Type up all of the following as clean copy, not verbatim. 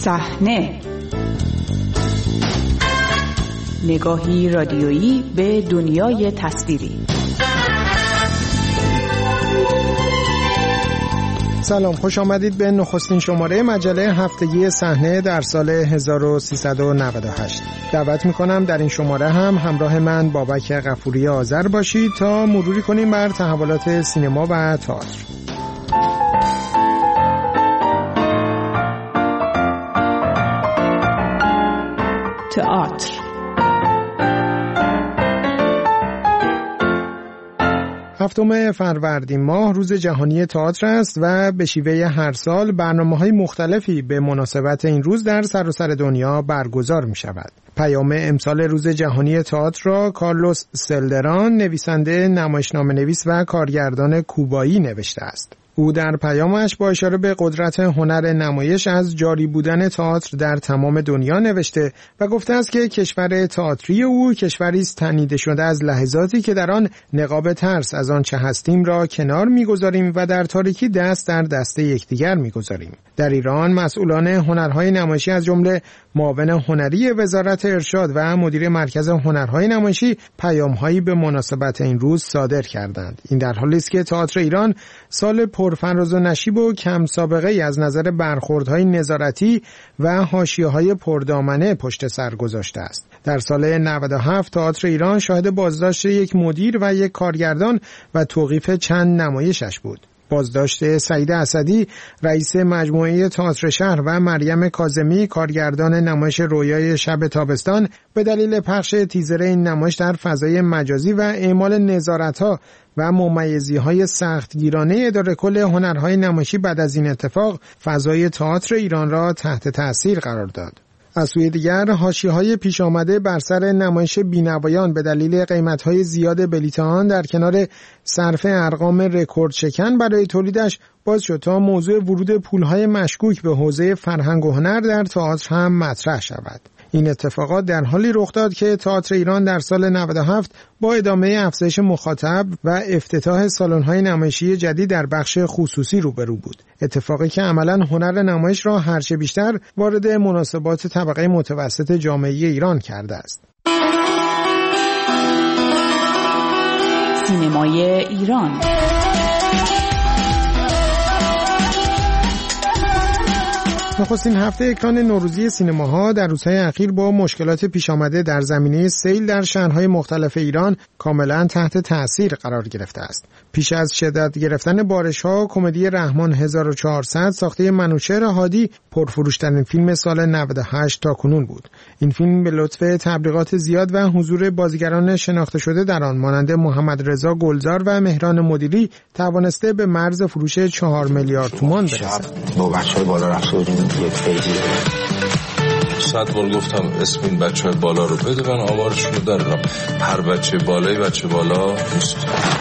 صحنه، نگاهی رادیویی به دنیای تصویری. سلام، خوش آمدید به نخستین شماره مجله هفتگی صحنه در سال 1398. دعوت میکنم در این شماره هم همراه من بابک غفوری آذر باشید تا مروری کنیم بر تحولات سینما و تئاتر. تئاتر. هفتم فروردین ماه روز جهانی تئاتر است و به شیوه هر سال برنامه‌های مختلفی به مناسبت این روز در سراسر دنیا برگزار می‌شود. پیام امسال روز جهانی تئاتر را کارلوس سلدران، نویسنده، نمایشنامه‌نویس و کارگردان کوبایی نوشته است. او در پیامش با اشاره به قدرت هنر نمایش از جاری بودن تئاتر در تمام دنیا نوشته و گفته است که کشور تئاتری او کشوری است تنیده شده از لحظاتی که در آن نقاب ترس از آن چه هستیم را کنار می‌گذاریم و در تاریکی دست در دست یکدیگر می‌گذاریم. در ایران مسئولان هنرهای نمایشی از جمله معاون هنری وزارت ارشاد و مدیر مرکز هنرهای نمایشی پیام‌هایی به مناسبت این روز صادر کردند. این در حالی است که تئاتر ایران سال پرفراز و نشیب و کم سابقه ای از نظر برخوردهای نظارتی و حاشیه‌های پردامنه پشت سر گذاشته است. در سال 97 تئاتر ایران شاهد بازداشت یک مدیر و یک کارگردان و توقیف چند نمایشش بود. بازداشت سعید اسدی رئیس مجموعه تئاتر شهر و مریم کاظمی کارگردان نمایش رویای شب تابستان به دلیل پخش تیزر این نمایش در فضای مجازی و اعمال نظارت‌ها و ممیزی‌های سختگیرانه اداره کل هنرهای نمایشی بعد از این اتفاق فضای تئاتر ایران را تحت تأثیر قرار داد. از سوی دیگر حاشیه‌های پیش آمده بر سر نمایش بینوایان به دلیل قیمت‌های زیاد بلیط آن در کنار صرف ارقام رکورد شکن برای تولیدش باز شد تا موضوع ورود پول‌های مشکوک به حوزه فرهنگ و هنر در تئاتر هم مطرح شود. این اتفاقات در حالی رخ داد که تئاتر ایران در سال 97 با ادامه افزایش مخاطب و افتتاح سالن‌های نمایشی جدید در بخش خصوصی روبرو بود. اتفاقی که عملاً هنر نمایش را هرچه بیشتر وارد مناسبات طبقه متوسط جامعه ایران کرده است. سینمای ایران. نخستین هفته اکران نوروزی سینماها در روزهای اخیر با مشکلات پیش آمده در زمینه سیل در شهرهای مختلف ایران کاملا تحت تأثیر قرار گرفته است. پیش از شدت گرفتن بارش‌ها، کمدی رحمان 1400 ساخته منوچهر هادی پرفروش‌ترین فیلم سال 98 تا کنون بود. این فیلم به لطف تبلیغات زیاد و حضور بازیگران شناخته شده در آن مانند محمد رضا گلزار و مهران مدیری توانسته به مرز فروش 4 میلیارد تومان برسد. با بچه‌های بالا رفته بودیم یک پیجی 100 بار گفتم اسم این بچه‌های بالا رو بده، من آمارشون رو دارم. هر بچه بالایی بچه بالا نیست.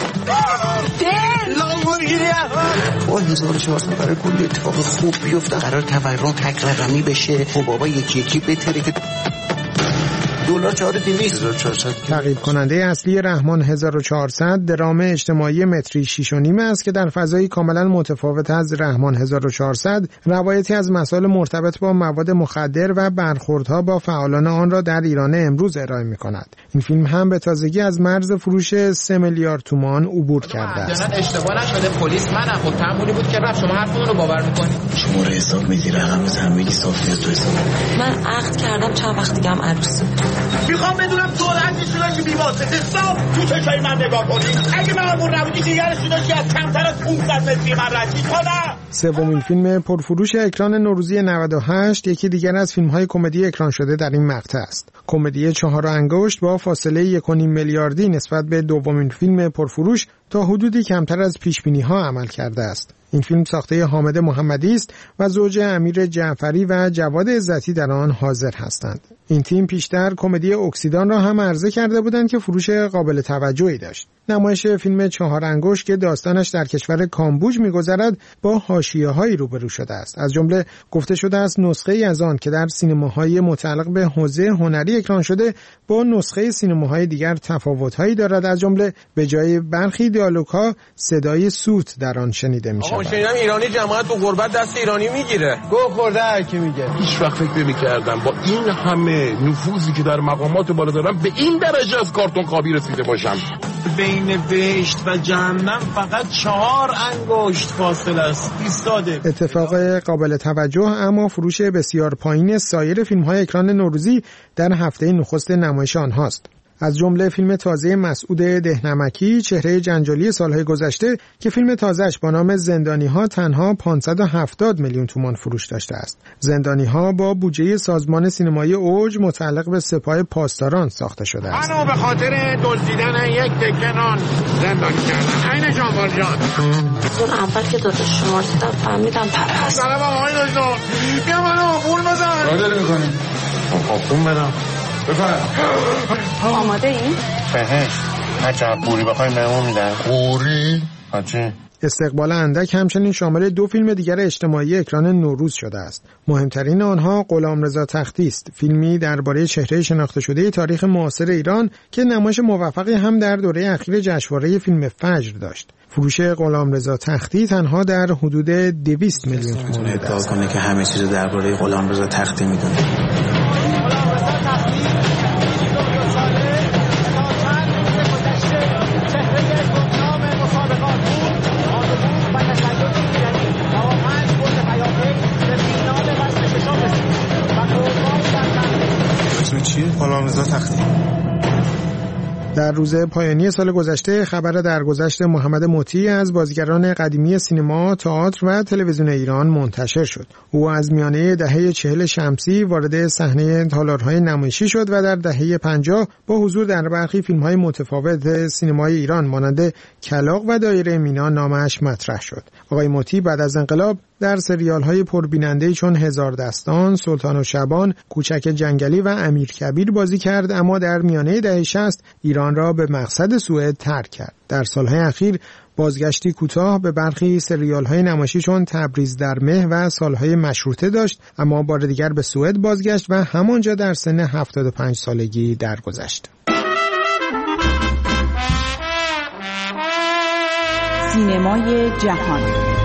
با 1400 برای کلی اتفاق خوب بیفته قرار تورم تک رقمی بشه و بابا یکی بتره که دلار 4200. تعقیب کننده اصلی رحمان 1400 درام اجتماعی متری 6.5 است که در فضایی کاملا متفاوت از رحمان 1400 روایتی از مسائل مرتبط با مواد مخدر و برخوردها با فعالان آن را در ایران امروز ارائه می‌کند. این فیلم هم به تازگی از مرز فروش 3 میلیارد تومان عبور کرده است. اشتباه نشده، پلیس منم، خب تعاملی بود که رفت. شما حرفتون رو باور می‌کنید؟ شما حساب می‌دی رقم تمویلی صافی تو حساب. من عقد کردم چند وقت دیگه هم عروسی. میخوام بدونم دولتشون که بیواسطه حساب تو چشای من نگاه کنید. اگه مامور نبودی دیگرشون که از کمتر از 500 متری من رسید کنم. سومین فیلم پرفروش اکران نوروزی 98 یکی دیگر از فیلم‌های کمدی اکران شده در این مقطع است. کمدی 4 انگشت با فاصله 1.5 میلیاردی نسبت به دومین فیلم پرفروش تا حدودی کمتر از پیش‌بینی‌ها عمل کرده است. این فیلم ساخته حامد محمدی است و زوج امیر جعفری و جواد عزتی در آن حاضر هستند. این تیم پیشتر کمدی اکسیدان را هم عرضه کرده بودند که فروش قابل توجهی داشت. نمایش فیلم 4 انگشت که داستانش در کشور کامبوج می‌گذرد با حاشیه‌هایی روبرو شده است. از جمله گفته شده است نسخه‌ای از آن که در سینماهای متعلق به حوزه هنری اکران شده با نسخه سینماهای دیگر تفاوت‌هایی دارد. از جمله به جای برخی دیالوگ‌ها صدای سوت در آن شنیده می‌شود. آقا شنیدم ایرانی جماعت تو غربت دست ایرانی میگیره. گو خورده هر کی میگه. هیچ وقت فکر نمی‌کردم با این همه نفوذی که در مقامات بالا دارم به این درجه از کارتون خوابی رسیده باشم. بین بهشت و جهنم فقط 4 انگشت فاصله است. ایستاده. اتفاق قابل توجه اما فروش بسیار پایین سایر فیلم‌های اکران نوروزی در هفته نخست نمایش آنهاست. از جمله فیلم تازه مسعود دهنمکی چهره جنجالی سالهای گذشته که فیلم تازهش با نام زندانی‌ها تنها 570 میلیون تومان فروش داشته است. زندانی‌ها با بودجه سازمان سینمایی اوج متعلق به سپاه پاسداران ساخته شده است. منو به خاطر دزدیدن یک تکه نان زندانی کردن. عین جانوار جان. اون اول که داداش شما دیدم فهمیدم پرست. سلام آقای دکتر. بیا منو پول بزن. چه داری می‌کنی؟ خودتون برم. آماده این؟ بهشت هرچه بوری بخوایم بهمون میدن. بوری؟ هرچی؟ استقبال اندک همچنین شامل 2 فیلم دیگر اجتماعی اکران نوروز شده است. مهمترین آنها غلامرضا تختی است، فیلمی درباره چهره شناخته شده تاریخ معاصر ایران که نمایش موفقی هم در دوره اخیر جشنواره فیلم فجر داشت. فروش غلامرضا تختی تنها در حدود 200 میلیون تومان ادعا کنه که همه چیز درباره غلامرضا تختی میدونه. چیه؟ غلامرضا تختی. در روز پایانی سال گذشته خبر درگذشت محمد مطیع از بازیگران قدیمی سینما، تئاتر و تلویزیون ایران منتشر شد. او از میانه دهه 40 شمسی وارد صحنه تالارهای نمایشی شد و در دهه 50 با حضور در برخی فیلم‌های متفاوت سینمای ایران مانند کلاغ و دایره مینا نامش مطرح شد. آقای مطیع بعد از انقلاب در سریال‌های پربیننده چون هزار دستان، سلطان و شبان، کوچک جنگلی و امیرکبیر بازی کرد، اما در میانه دهه 60 ایران را به مقصد سوئد ترک کرد. در سالهای اخیر بازگشتی کوتاه به برخی سریال‌های نمایشی چون تبریز در مه و سالهای مشروطه داشت، اما بار دیگر به سوئد بازگشت و همانجا در سن 75 سالگی درگذشت. سینمای جهان.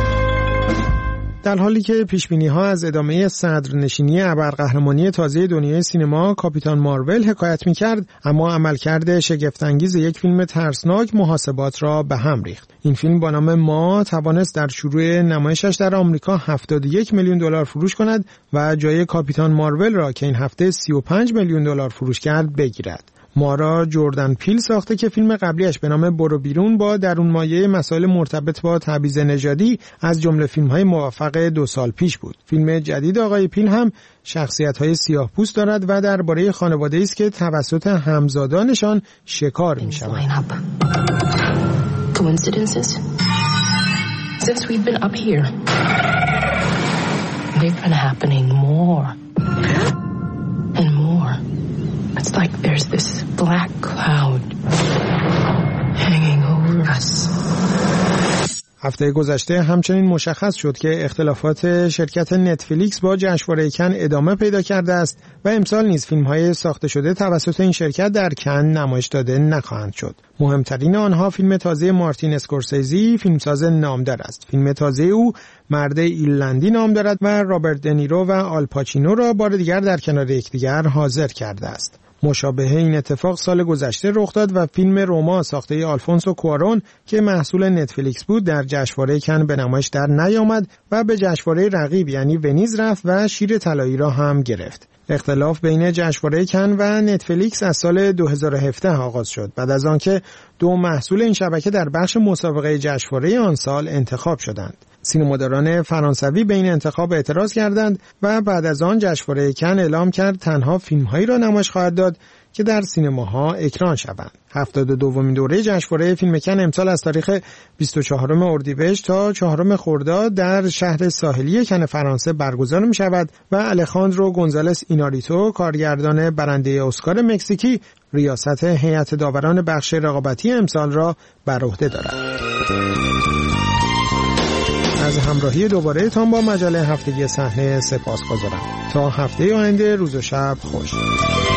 در حالی که پیشبینی‌ها از ادامه صدرنشینی ابرقهرمانی تازه دنیای سینما کاپیتان مارول حکایت می‌کرد، اما عملکرد شگفت‌انگیز یک فیلم ترسناک محاسبات را به هم ریخت. این فیلم با نام ما توانست در شروع نمایشش در آمریکا 71 میلیون دلار فروش کند و جای کاپیتان مارول را که این هفته 35 میلیون دلار فروش کرد بگیرد. ما را جردن پیل ساخته که فیلم قبلیش به نام برو بیرون با درون مایه مسائل مرتبط با تبعیض نژادی از جمله فیلم‌های موفق 2 سال پیش بود. فیلم جدید آقای پیل هم شخصیت‌های سیاه‌پوست دارد و درباره خانواده‌ای است که توسط همزادانشان شکار می‌شوند. Coincidences? Since we've been up here, they've been happening more and more. It's like there's this black cloud hanging over us. هفته گذشته همچنین مشخص شد که اختلافات شرکت نتفلیکس با جشنواره کن ادامه پیدا کرده است و امسال نیز فیلم‌های ساخته شده توسط این شرکت در کن نمایش داده نخواهند شد. مهمترین آنها فیلم تازه مارتین اسکورسیزی، فیلمساز نامدار است. فیلم تازه او مرد ایرلندی نام دارد و رابرت دنیرو و آلپاچینو را بار دیگر در کنار یکدیگر حاضر کرده است. مشابه این اتفاق سال گذشته رخ داد و فیلم روما ساخته آلفونسو کوارون که محصول نتفلیکس بود در جشنواره کن به نمایش در نیامد و به جشنواره رقیب یعنی ونیز رفت و شیر طلایی را هم گرفت. اختلاف بین جشنواره کن و نتفلیکس از سال 2017 آغاز شد بعد از آنکه 2 محصول این شبکه در بخش مسابقه جشنواره آن سال انتخاب شدند. سینماداران فرانسوی به این انتخاب اعتراض کردند و بعد از آن جشنواره کن اعلام کرد تنها فیلم‌هایی را نمایش خواهد داد که در سینماها اکران شوند. 72مین دوره جشنواره فیلم کن امسال از تاریخ 24 اردیبهشت تا 4 خرداد در شهر ساحلی کن فرانسه برگزار می شود و الخاندرو گونزالس ایناریتو، کارگردان برنده اسکار مکزیکی، ریاست هیئت داوران بخش رقابتی امسال را بر عهده دارد. از همراهی دوباره تان با مجله هفتگی صحنه سپاسگزارم. تا هفته آینده روز و شب خوش.